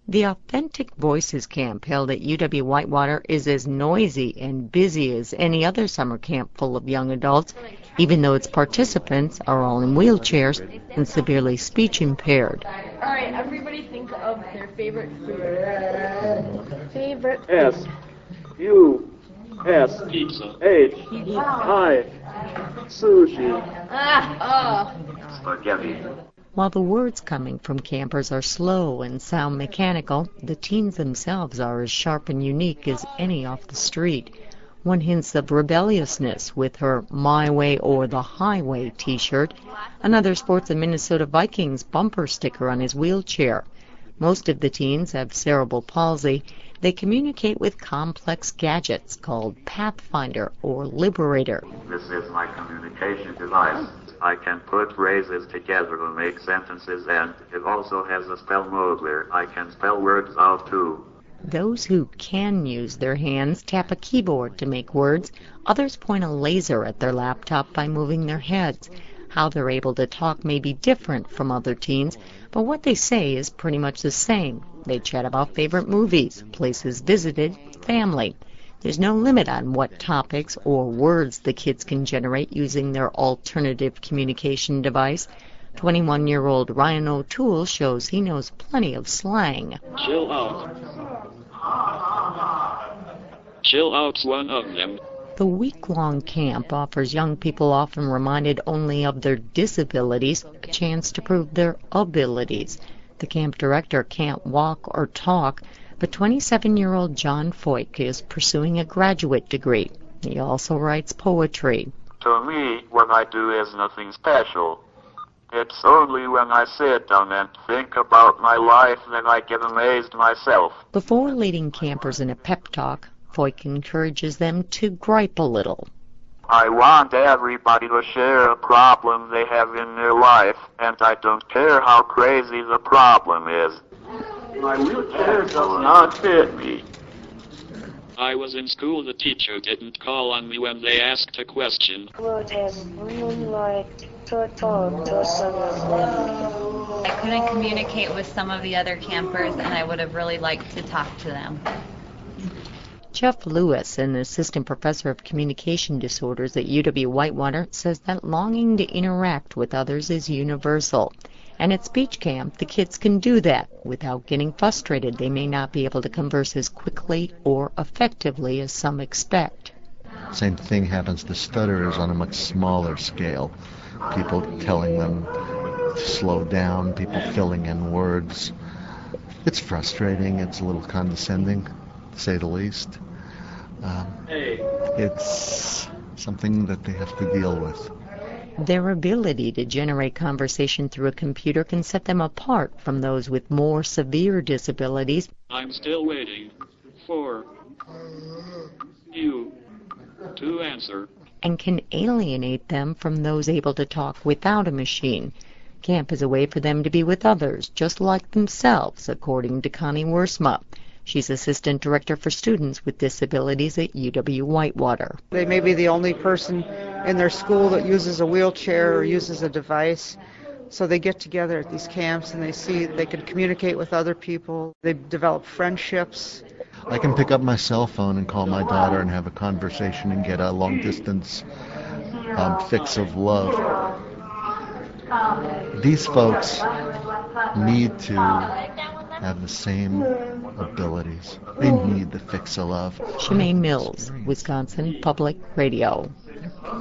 The Authentic Voices Camp held at UW-Whitewater is as noisy and busy as any other summer camp full of young adults, even though its participants are all in wheelchairs and severely speech impaired. All right, everybody think of their favorite food. Favorite food. S, U, S, Pizza. H, I, sushi. Spaghetti. While the words coming from campers are slow and sound mechanical, the teens themselves are as sharp and unique as any off the street. One hints of rebelliousness with her My Way or the Highway t-shirt. Another sports a Minnesota Vikings bumper sticker on his wheelchair. Most of the teens have cerebral palsy. They communicate with complex gadgets called Pathfinder or Liberator. This is my communication device. I can put phrases together to make sentences, and it also has a spell mode where I can spell words out too. Those who can use their hands tap a keyboard to make words. Others point a laser at their laptop by moving their heads. How they're able to talk may be different from other teens, but what they say is pretty much the same. They chat about favorite movies, places visited, family. There's no limit on what topics or words the kids can generate using their alternative communication device. 21-year-old Ryan O'Toole shows he knows plenty of slang. Chill out. Chill out's one of them. The week-long camp offers young people often reminded only of their disabilities a chance to prove their abilities. The camp director can't walk or talk, but 27-year-old John Foyk is pursuing a graduate degree. He also writes poetry. To me, what I do is nothing special. It's only when I sit down and think about my life that I get amazed myself. Before leading campers in a pep talk, Foyk encourages them to gripe a little. I want everybody to share a problem they have in their life, and I don't care how crazy the problem is. My wheelchair does not fit me. I was in school. The teacher didn't call on me when they asked a question. Would everyone like to talk to someone? I couldn't communicate with some of the other campers, and I would have really liked to talk to them. Jeff Lewis, an assistant professor of communication disorders at UW-Whitewater, says that longing to interact with others is universal. And at speech camp, the kids can do that without getting frustrated. They may not be able to converse as quickly or effectively as some expect. Same thing happens to stutterers on a much smaller scale. People telling them to slow down, people filling in words. It's frustrating. It's a little condescending, to say the least. It's something that they have to deal with. Their ability to generate conversation through a computer can set them apart from those with more severe disabilities. I'm still waiting for you to answer. And can alienate them from those able to talk without a machine. Camp is a way for them to be with others, just like themselves, according to Connie Worsma. She's assistant director for students with disabilities at UW-Whitewater. They may be the only person in their school that uses a wheelchair or uses a device. So they get together at these camps and they see they can communicate with other people. They develop friendships. I can pick up my cell phone and call my daughter and have a conversation and get a long-distance fix of love. These folks need to have the same abilities. They need the fix of love. Shemaine Mills, Wisconsin Public Radio.